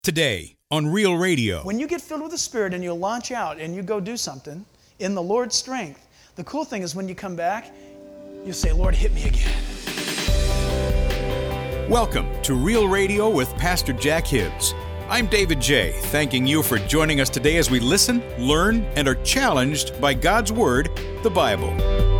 Today on Real Radio. When you get filled with the Spirit and you launch out and you go do something in the Lord's strength, the cool thing is when you come back, you say, Lord, hit me again. Welcome to Real Radio with Pastor Jack Hibbs. I'm David J., thanking you for joining us today as we listen, learn, and are challenged by God's Word, the Bible.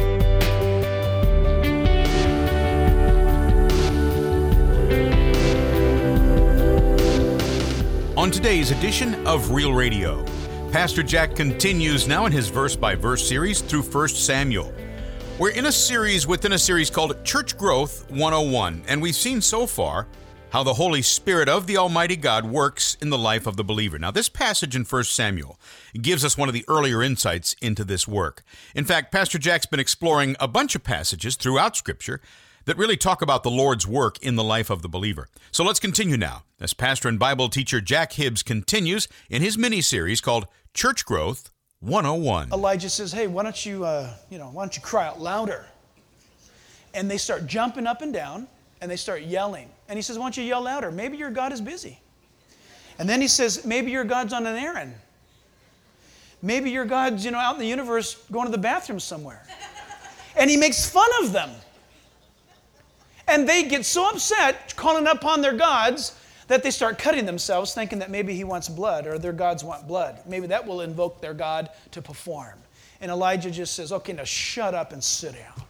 On today's edition of Real Radio, Pastor Jack continues now in his verse-by-verse series through 1 Samuel. We're in a series within a series called Church Growth 101, and we've seen so far how the Holy Spirit of the Almighty God works in the life of the believer. Now, this passage in 1 Samuel gives us one of the earlier insights into this work. In fact, Pastor Jack's been exploring a bunch of passages throughout Scripture that really talk about the Lord's work in the life of the believer. So let's continue now as pastor and Bible teacher Jack Hibbs continues in his mini-series called Church Growth 101. Elijah says, hey, why don't you cry out louder? And they start jumping up and down, and they start yelling. And he says, why don't you yell louder? Maybe your God is busy. And then he says, maybe your God's on an errand. Maybe your God's, out in the universe going to the bathroom somewhere. And he makes fun of them. And they get so upset, calling upon their gods, that they start cutting themselves, thinking that maybe he wants blood, or their gods want blood. Maybe that will invoke their God to perform. And Elijah just says, okay, now shut up and sit down.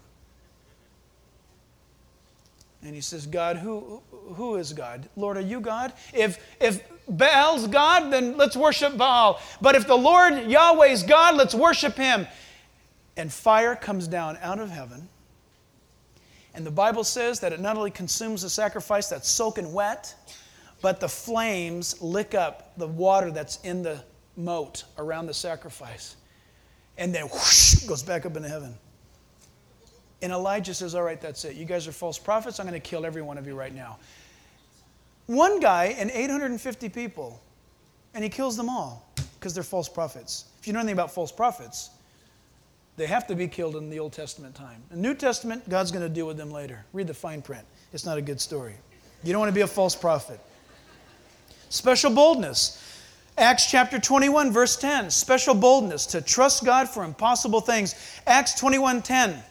And he says, God, who is God? Lord, are you God? If Baal's God, then let's worship Baal. But if the Lord Yahweh's God, let's worship him. And fire comes down out of heaven. And the Bible says that it not only consumes the sacrifice that's soaking wet, but the flames lick up the water that's in the moat around the sacrifice. And then whoosh, goes back up into heaven. And Elijah says, all right, that's it. You guys are false prophets. I'm going to kill every one of you right now. One guy and 850 people, and he kills them all because they're false prophets. If you know anything about false prophets, they have to be killed in the Old Testament time. In the New Testament, God's going to deal with them later. Read the fine print. It's not a good story. You don't want to be a false prophet. Special boldness. Acts chapter 21, verse 10. Special boldness to trust God for impossible things. Acts 21:10.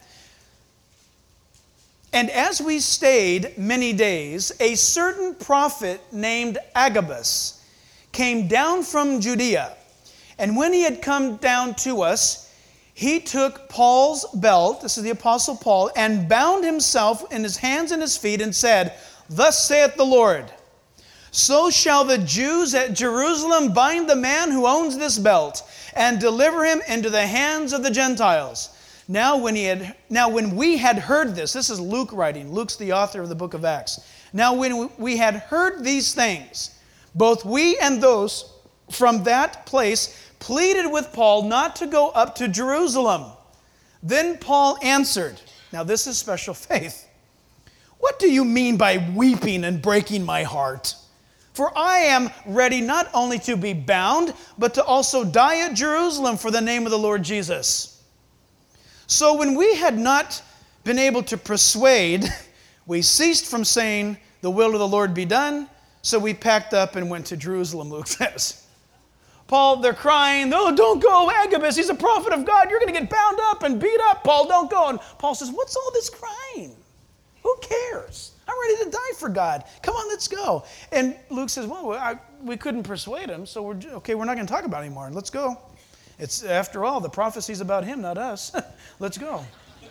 And as we stayed many days, a certain prophet named Agabus came down from Judea. And when he had come down to us, he took Paul's belt, this is the Apostle Paul, and bound himself in his hands and his feet and said, thus saith the Lord, so shall the Jews at Jerusalem bind the man who owns this belt and deliver him into the hands of the Gentiles. Now when we had heard this is Luke writing. Luke's the author of the book of Acts. Now when we had heard these things, both we and those from that place pleaded with Paul not to go up to Jerusalem. Then Paul answered, now this is special faith. What do you mean by weeping and breaking my heart? For I am ready not only to be bound, but to also die at Jerusalem for the name of the Lord Jesus. So when we had not been able to persuade, we ceased from saying, the will of the Lord be done. So we packed up and went to Jerusalem, Luke says. Paul, they're crying, no, don't go, Agabus, he's a prophet of God. You're going to get bound up and beat up. Paul, don't go. And Paul says, what's all this crying? Who cares? I'm ready to die for God. Come on, let's go. And Luke says, well, we couldn't persuade him, so we're not going to talk about it anymore. Let's go. It's, after all, the prophecy's about him, not us. Let's go.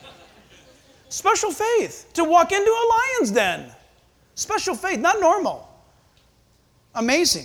Special faith to walk into a lion's den. Special faith, not normal. Amazing.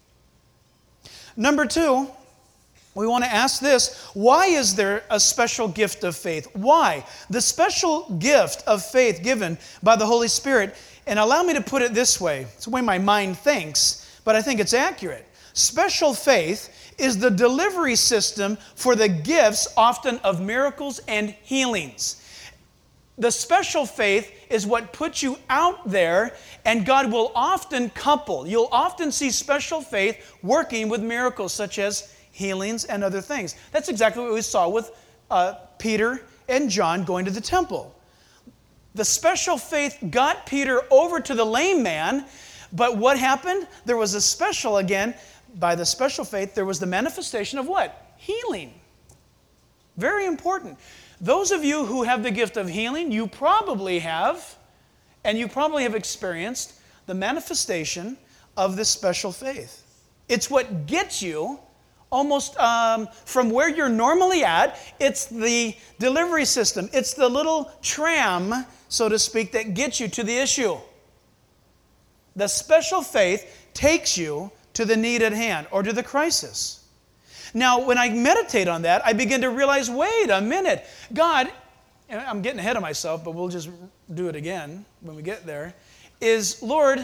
Number 2, we want to ask this, why is there a special gift of faith? Why? The special gift of faith given by the Holy Spirit, and allow me to put it this way, it's the way my mind thinks, but I think it's accurate. Special faith is the delivery system for the gifts often of miracles and healings. The special faith is what puts you out there, and God will often couple. You'll often see special faith working with miracles such as healings and other things. That's exactly what we saw with Peter and John going to the temple. The special faith got Peter over to the lame man, But what happened? There was a special, again, by the special faith, there was the manifestation of what? Healing. Very important. Those of you who have the gift of healing, you probably have, and you probably have experienced the manifestation of this special faith. It's what gets you almost from where you're normally at. It's the delivery system. It's the little tram, so to speak, that gets you to the issue. The special faith takes you to the need at hand or to the crisis. Now, when I meditate on that, I begin to realize, wait a minute, God, and I'm getting ahead of myself, but we'll just do it again when we get there, is, Lord,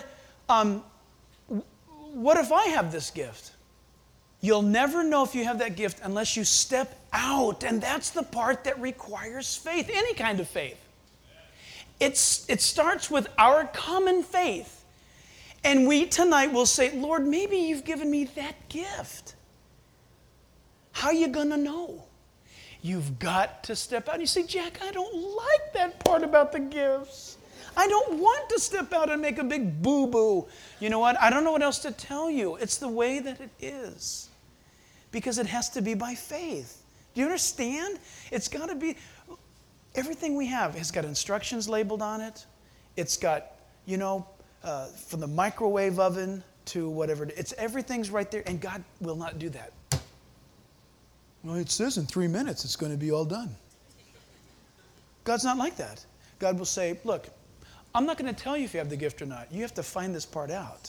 what if I have this gift? You'll never know if you have that gift unless you step out, and that's the part that requires faith, any kind of faith. It starts with our common faith. And we tonight will say, Lord, maybe you've given me that gift. How are you going to know? You've got to step out. You say, Jack, I don't like that part about the gifts. I don't want to step out and make a big boo-boo. You know what? I don't know what else to tell you. It's the way that it is. Because it has to be by faith. Do you understand? It's got to be, everything we have has got instructions labeled on it. It's got, from the microwave oven to whatever. Everything's right there, and God will not do that. Well, it says in 3 minutes it's going to be all done. God's not like that. God will say, look, I'm not going to tell you if you have the gift or not. You have to find this part out.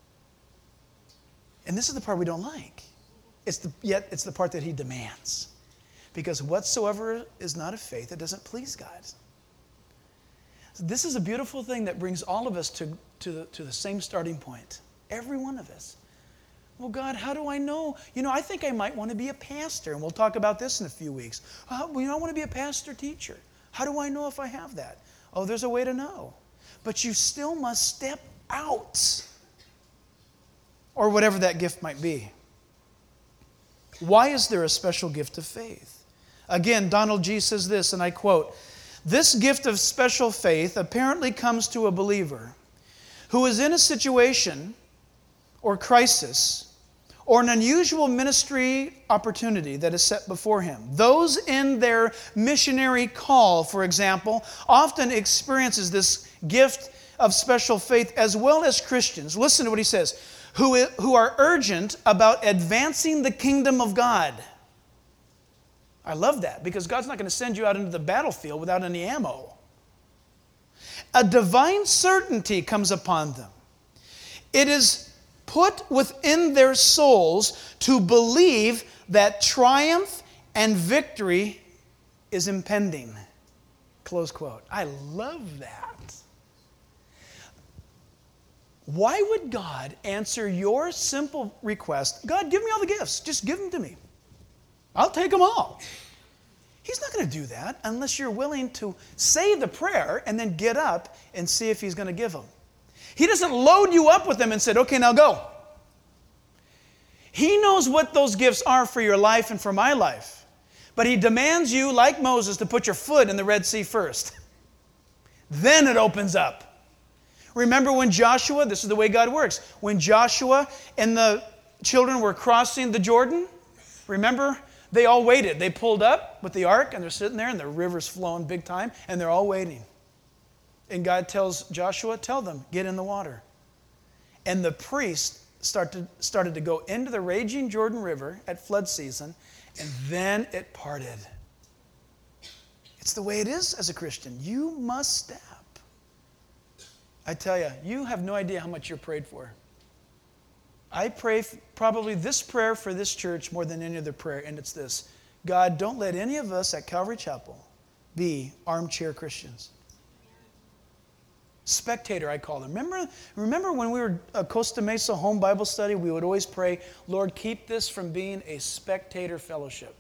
And this is the part we don't like. Yet it's the part that he demands. Because whatsoever is not of faith, it doesn't please God. So this is a beautiful thing that brings all of us to the same starting point. Every one of us. Well, God, how do I know? I think I might want to be a pastor, and we'll talk about this in a few weeks. I want to be a pastor teacher. How do I know if I have that? Oh, there's a way to know. But you still must step out, or whatever that gift might be. Why is there a special gift of faith? Again, Donald G. says this, and I quote, "This gift of special faith apparently comes to a believer who is in a situation or crisis or an unusual ministry opportunity that is set before him. Those in their missionary call, for example, often experiences this gift of special faith, as well as Christians." Listen to what he says, who are urgent about advancing the kingdom of God. I love that, because God's not going to send you out into the battlefield without any ammo. A divine certainty comes upon them. It is put within their souls to believe that triumph and victory is impending. Close quote. I love that. Why would God answer your simple request? God, give me all the gifts. Just give them to me. I'll take them all. He's not going to do that unless you're willing to say the prayer and then get up and see if he's going to give them. He doesn't load you up with them and said, okay, now go. He knows what those gifts are for your life and for my life. But he demands you, like Moses, to put your foot in the Red Sea first. Then it opens up. Remember when Joshua, this is the way God works, when Joshua and the children were crossing the Jordan, remember, they all waited. They pulled up with the ark, and they're sitting there, and the river's flowing big time, and they're all waiting. And God tells Joshua, tell them, get in the water. And the priest started to go into the raging Jordan River at flood season, and then it parted. It's the way it is as a Christian. You must step. I tell you, you have no idea how much you're prayed for. I pray probably this prayer for this church more than any other prayer, and it's this: God, don't let any of us at Calvary Chapel be armchair Christians. Spectator, I call them. Remember when we were a Costa Mesa home Bible study, we would always pray, Lord, keep this from being a spectator fellowship,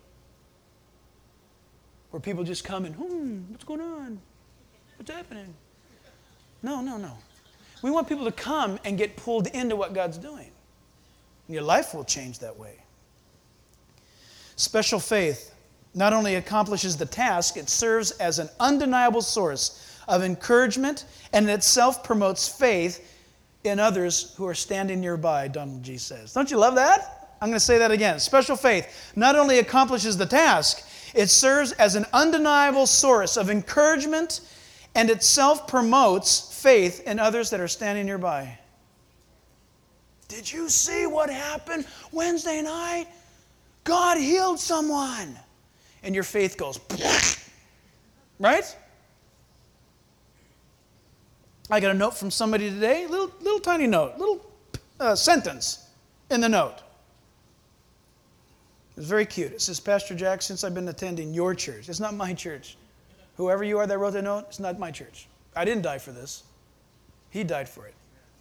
where people just come and, what's going on? What's happening? No. We want people to come and get pulled into what God's doing. And your life will change that way. Special faith not only accomplishes the task, it serves as an undeniable source of encouragement, and in itself promotes faith in others who are standing nearby, Donald G. says. Don't you love that? I'm going to say that again. Special faith not only accomplishes the task, it serves as an undeniable source of encouragement and itself promotes faith in others that are standing nearby. Did you see what happened Wednesday night? God healed someone. And your faith goes, right? I got a note from somebody today, little tiny note, little sentence in the note. It was very cute. It says, Pastor Jack, since I've been attending your church, it's not my church. Whoever you are that wrote the note, it's not my church. I didn't die for this. He died for it.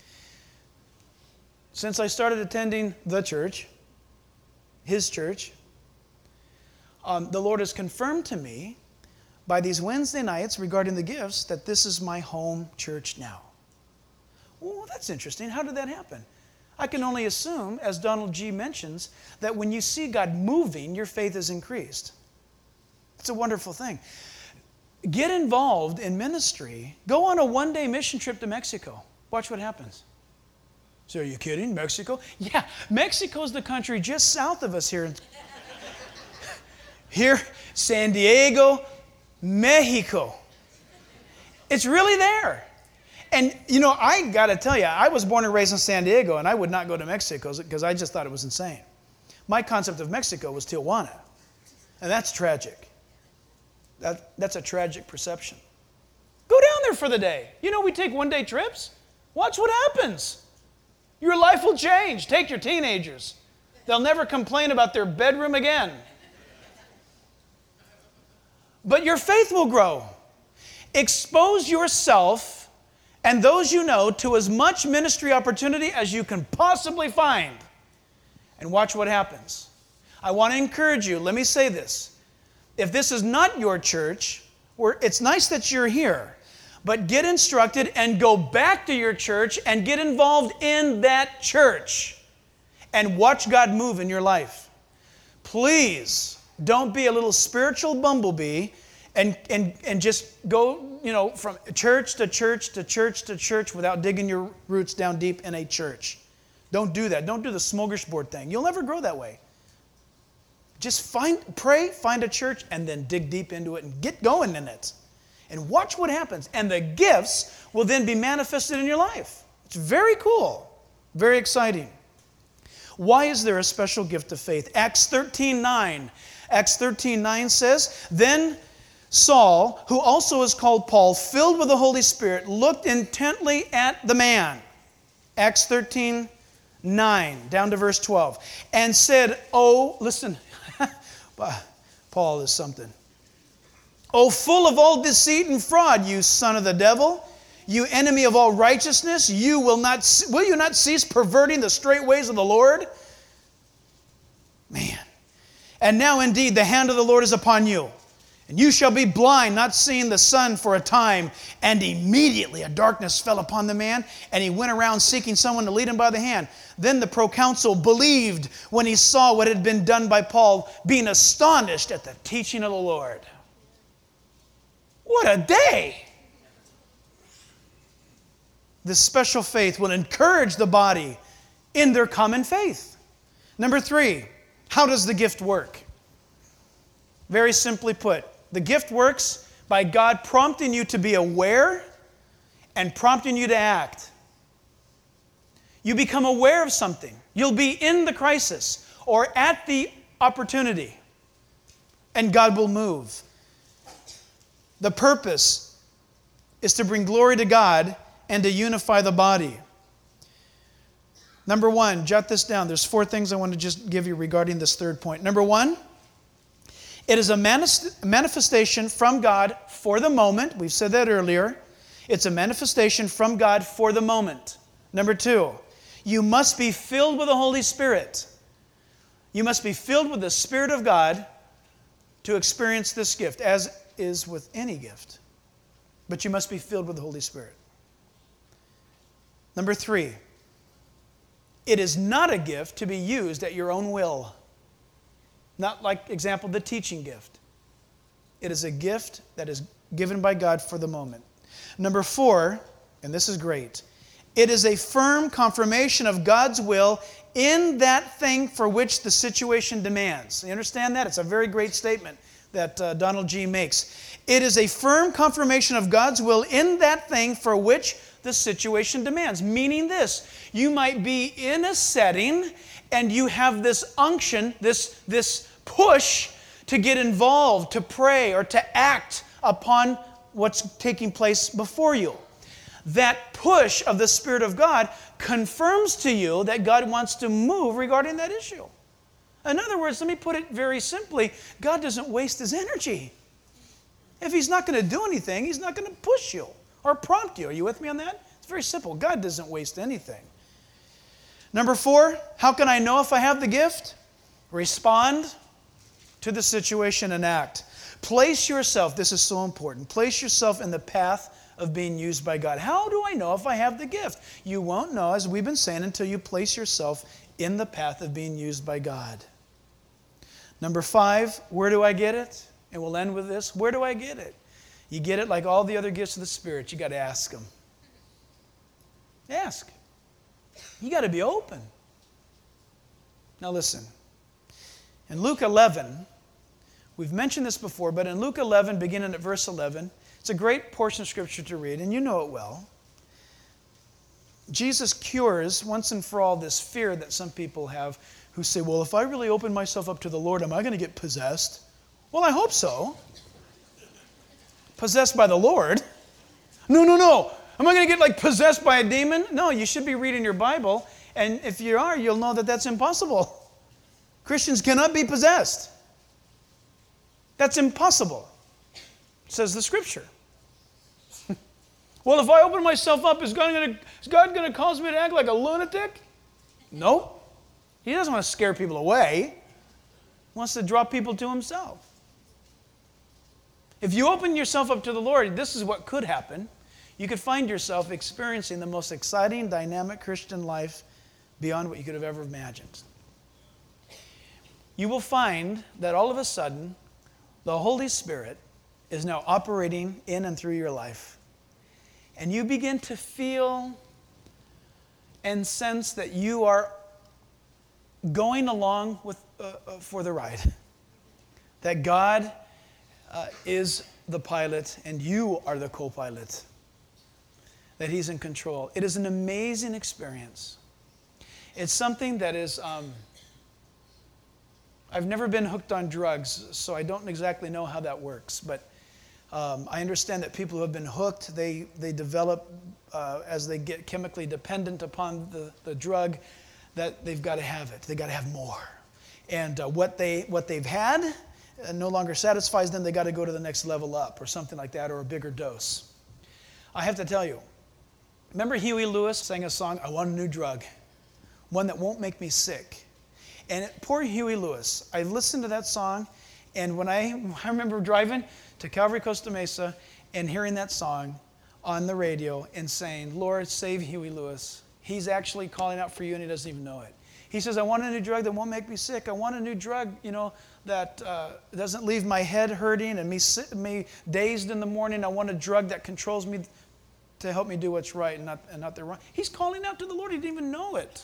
Since I started attending the church, his church, the Lord has confirmed to me by these Wednesday nights regarding the gifts that this is my home church now. Well, that's interesting. How did that happen? I can only assume, as Donald G. mentions, that when you see God moving, your faith is increased. It's a wonderful thing. Get involved in ministry. Go on a one-day mission trip to Mexico. Watch what happens. So, are you kidding? Mexico? Yeah, Mexico's the country just south of us here. Here, San Diego, Mexico. It's really there. And, you know, I got to tell you, I was born and raised in San Diego, and I would not go to Mexico because I just thought it was insane. My concept of Mexico was Tijuana, and that's tragic. That's a tragic perception. Go down there for the day. You know, we take one-day trips. Watch what happens. Your life will change. Take your teenagers. They'll never complain about their bedroom again. But your faith will grow. Expose yourself and those you know to as much ministry opportunity as you can possibly find. And watch what happens. I want to encourage you. Let me say this. If this is not your church, it's nice that you're here, but get instructed and go back to your church and get involved in that church and watch God move in your life. Please don't be a little spiritual bumblebee and just go, you know, from church to church to church to church without digging your roots down deep in a church. Don't do that. Don't do the smorgasbord thing. You'll never grow that way. Just pray, find a church, and then dig deep into it and get going in it. And watch what happens. And the gifts will then be manifested in your life. It's very cool. Very exciting. Why is there a special gift of faith? Acts 13:9. Acts 13:9 says, Then Saul, who also is called Paul, filled with the Holy Spirit, looked intently at the man. Acts 13:9, down to verse 12. And said, oh, listen, Paul is something. Oh, full of all deceit and fraud, you son of the devil, you enemy of all righteousness, will you not cease perverting the straight ways of the Lord? Man. And now indeed the hand of the Lord is upon you. And you shall be blind, not seeing the sun for a time. And immediately a darkness fell upon the man, and he went around seeking someone to lead him by the hand. Then the proconsul believed when he saw what had been done by Paul, being astonished at the teaching of the Lord. What a day! This special faith will encourage the body in their common faith. Number 3, how does the gift work? Very simply put, the gift works by God prompting you to be aware and prompting you to act. You become aware of something. You'll be in the crisis or at the opportunity, and God will move. The purpose is to bring glory to God and to unify the body. Number 1, jot this down. There's 4 things I want to just give you regarding this third point. Number 1, it is a manifestation from God for the moment. We've said that earlier. It's a manifestation from God for the moment. Number 2, you must be filled with the Holy Spirit. You must be filled with the Spirit of God to experience this gift, as is with any gift. But you must be filled with the Holy Spirit. Number 3, it is not a gift to be used at your own will. Not like, example, the teaching gift. It is a gift that is given by God for the moment. Number 4, and this is great, It is a firm confirmation of God's will in that thing for which the situation demands. You understand that? It's a very great statement that Donald G. makes. It is a firm confirmation of God's will in that thing for which the situation demands. Meaning this, you might be in a setting and you have this unction, this push to get involved, to pray, or to act upon what's taking place before you. That push of the Spirit of God confirms to you that God wants to move regarding that issue. In other words, let me put it very simply, God doesn't waste His energy. If He's not going to do anything, He's not going to push you or prompt you. Are you with me on that? It's very simple. God doesn't waste anything. Number 4, how can I know if I have the gift? Respond to the situation and act. Place yourself, this is so important, place yourself in the path of being used by God. How do I know if I have the gift? You won't know, as we've been saying, until you place yourself in the path of being used by God. Number 5, where do I get it? And we'll end with this. Where do I get it? You get it like all the other gifts of the Spirit. You got to ask Him. Ask. You got to be open. Now listen. In Luke 11, we've mentioned this before, but in Luke 11, beginning at verse 11, it's a great portion of Scripture to read, and you know it well. Jesus cures once and for all this fear that some people have who say, well, if I really open myself up to the Lord, am I going to get possessed? Well, I hope so. Possessed by the Lord? No. Am I going to get like possessed by a demon? No, you should be reading your Bible, and if you are, you'll know that that's impossible. Christians cannot be possessed. That's impossible, says the Scripture. Well, if I open myself up, is God going to cause me to act like a lunatic? Nope. He doesn't want to scare people away. He wants to draw people to Himself. If you open yourself up to the Lord, this is what could happen. You could find yourself experiencing the most exciting, dynamic Christian life beyond what you could have ever imagined. You will find that all of a sudden, the Holy Spirit is now operating in and through your life. And you begin to feel and sense that you are going along with for the ride. That God is the pilot and you are the co-pilot. That He's in control. It is an amazing experience. It's something that is... I've never been hooked on drugs, so I don't exactly know how that works. But I understand that people who have been hooked, they develop, as they get chemically dependent upon the drug, that they've got to have it. They've got to have more. And what they've had no longer satisfies them. They've got to go to the next level up or something like that, or a bigger dose. I have to tell you, remember Huey Lewis sang a song, I Want a New Drug, one that won't make me sick. And poor Huey Lewis, I listened to that song, and when I remember driving to Calvary, Costa Mesa, and hearing that song on the radio and saying, Lord, save Huey Lewis. He's actually calling out for you, and he doesn't even know it. He says, I want a new drug that won't make me sick. I want a new drug, that doesn't leave my head hurting and me dazed in the morning. I want a drug that controls me to help me do what's right and not the wrong. He's calling out to the Lord. He didn't even know it.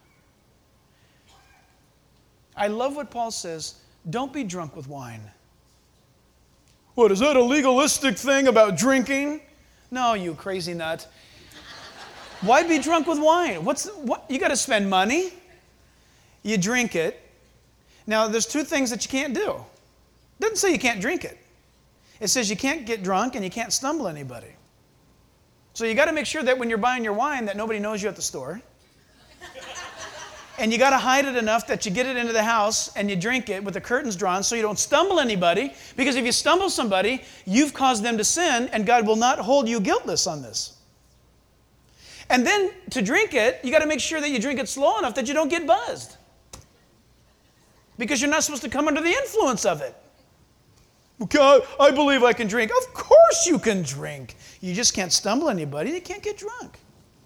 I love what Paul says, don't be drunk with wine. What, is that a legalistic thing about drinking? No, you crazy nut. Why be drunk with wine? You got to spend money. You drink it. Now, there's 2 things that you can't do. It doesn't say you can't drink it. It says you can't get drunk and you can't stumble anybody. So you got to make sure that when you're buying your wine that nobody knows you at the store. And you got to hide it enough that you get it into the house and you drink it with the curtains drawn so you don't stumble anybody. Because if you stumble somebody, you've caused them to sin, and God will not hold you guiltless on this. And then to drink it, you got to make sure that you drink it slow enough that you don't get buzzed. Because you're not supposed to come under the influence of it. Okay, I believe I can drink. Of course you can drink. You just can't stumble anybody. You can't get drunk.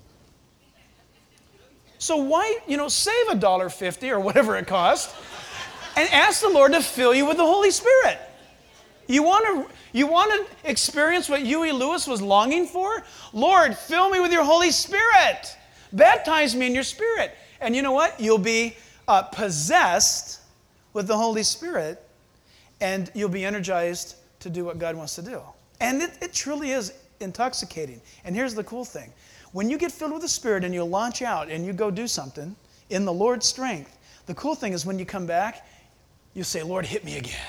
So why, save $1.50 or whatever it costs and ask the Lord to fill you with the Holy Spirit. You want to experience what Huey Lewis was longing for? Lord, fill me with your Holy Spirit. Baptize me in your Spirit. And you know what? You'll be possessed with the Holy Spirit, and you'll be energized to do what God wants to do. And it truly is intoxicating. And here's the cool thing. When you get filled with the Spirit and you launch out and you go do something in the Lord's strength, the cool thing is when you come back, you say, Lord, hit me again.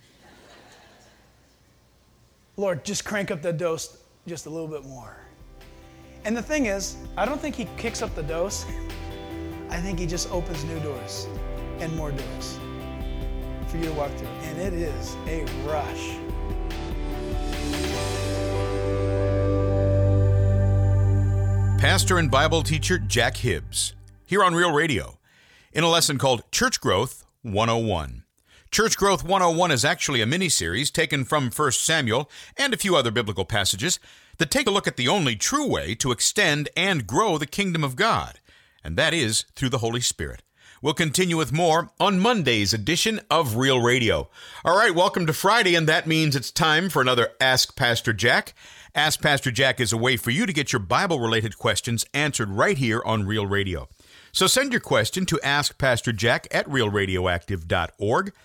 Lord, just crank up the dose just a little bit more. And the thing is, I don't think he kicks up the dose. I think he just opens new doors and more doors for you to walk through. And it is a rush. Pastor and Bible teacher Jack Hibbs, here on Real Radio, in a lesson called Church Growth 101. Church Growth 101 is actually a mini-series taken from 1 Samuel and a few other biblical passages that take a look at the only true way to extend and grow the kingdom of God, and that is through the Holy Spirit. We'll continue with more on Monday's edition of Real Radio. All right, welcome to Friday, and that means it's time for another Ask Pastor Jack. Ask Pastor Jack is a way for you to get your Bible-related questions answered right here on Real Radio. So send your question to askpastorjack@realradioactive.org,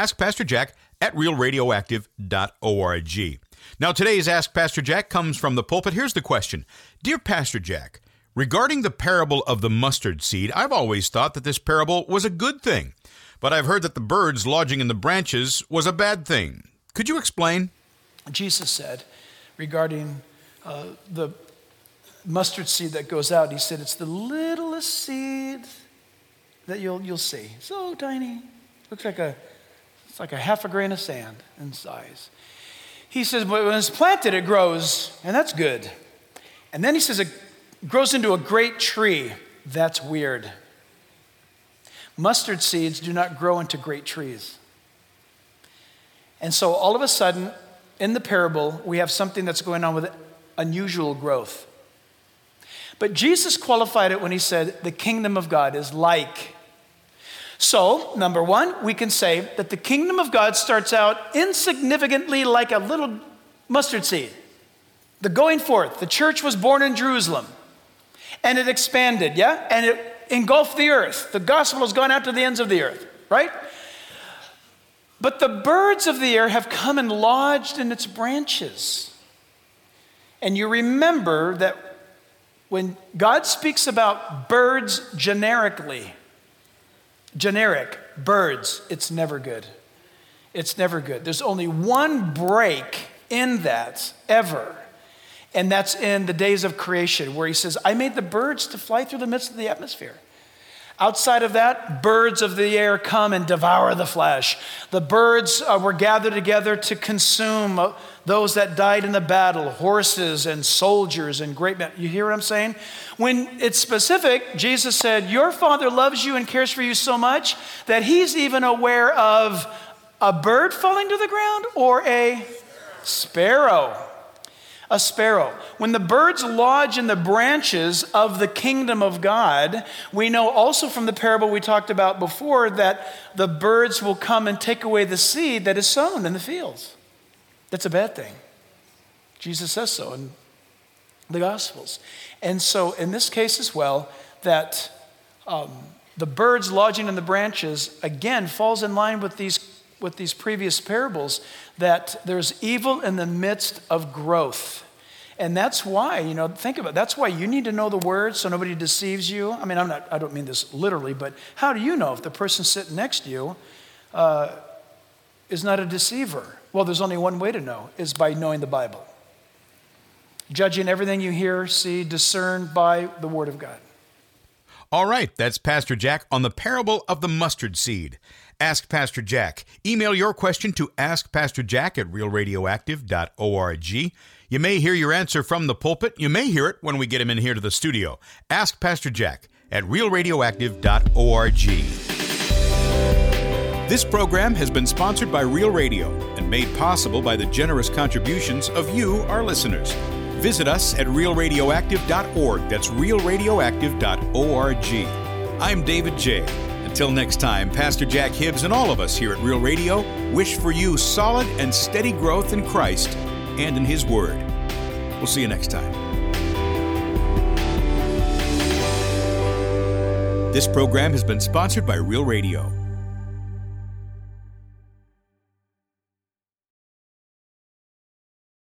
askpastorjack@realradioactive.org. Now, today's Ask Pastor Jack comes from the pulpit. Here's the question. Dear Pastor Jack, regarding the parable of the mustard seed, I've always thought that this parable was a good thing, but I've heard that the birds lodging in the branches was a bad thing. Could you explain? Jesus said regarding the mustard seed that goes out, he said, it's the littlest seed that you'll see. So tiny. Looks like it's like a half a grain of sand in size. He says, but when it's planted, it grows, and that's good. And then he says it grows into a great tree. That's weird. Mustard seeds do not grow into great trees. And so all of a sudden, in the parable, we have something that's going on with unusual growth. But Jesus qualified it when he said, the kingdom of God is like. So, number one, we can say that the kingdom of God starts out insignificantly like a little mustard seed. The going forth, the church was born in Jerusalem, and it expanded, yeah? And it engulfed the earth. The gospel has gone out to the ends of the earth, right? But the birds of the air have come and lodged in its branches. And you remember that when God speaks about birds generically, generic birds, it's never good. It's never good. There's only one break in that ever, and that's in the days of creation, where he says, I made the birds to fly through the midst of the atmosphere. Outside of that, birds of the air come and devour the flesh. The birds were gathered together to consume those that died in the battle, horses and soldiers and great men. You hear what I'm saying? When it's specific, Jesus said, your Father loves you and cares for you so much that he's even aware of a bird falling to the ground or a sparrow. A sparrow. When the birds lodge in the branches of the kingdom of God, we know also from the parable we talked about before that the birds will come and take away the seed that is sown in the fields. That's a bad thing. Jesus says so in the Gospels. And so in this case as well, that the birds lodging in the branches, again, falls in line with these previous parables, that there's evil in the midst of growth. And that's why, think about it. That's why you need to know the word so nobody deceives you. I mean, I don't mean this literally, but how do you know if the person sitting next to you is not a deceiver? Well, there's only one way to know, is by knowing the Bible. Judging everything you hear, see, discern by the word of God. All right, that's Pastor Jack on the parable of the mustard seed. Ask Pastor Jack. Email your question to askpastorjack@realradioactive.org. You may hear your answer from the pulpit. You may hear it when we get him in here to the studio. Ask Pastor Jack at realradioactive.org. This program has been sponsored by Real Radio and made possible by the generous contributions of you, our listeners. Visit us at realradioactive.org. That's realradioactive.org. I'm David J. Until next time, Pastor Jack Hibbs and all of us here at Real Radio wish for you solid and steady growth in Christ and in His Word. We'll see you next time. This program has been sponsored by Real Radio.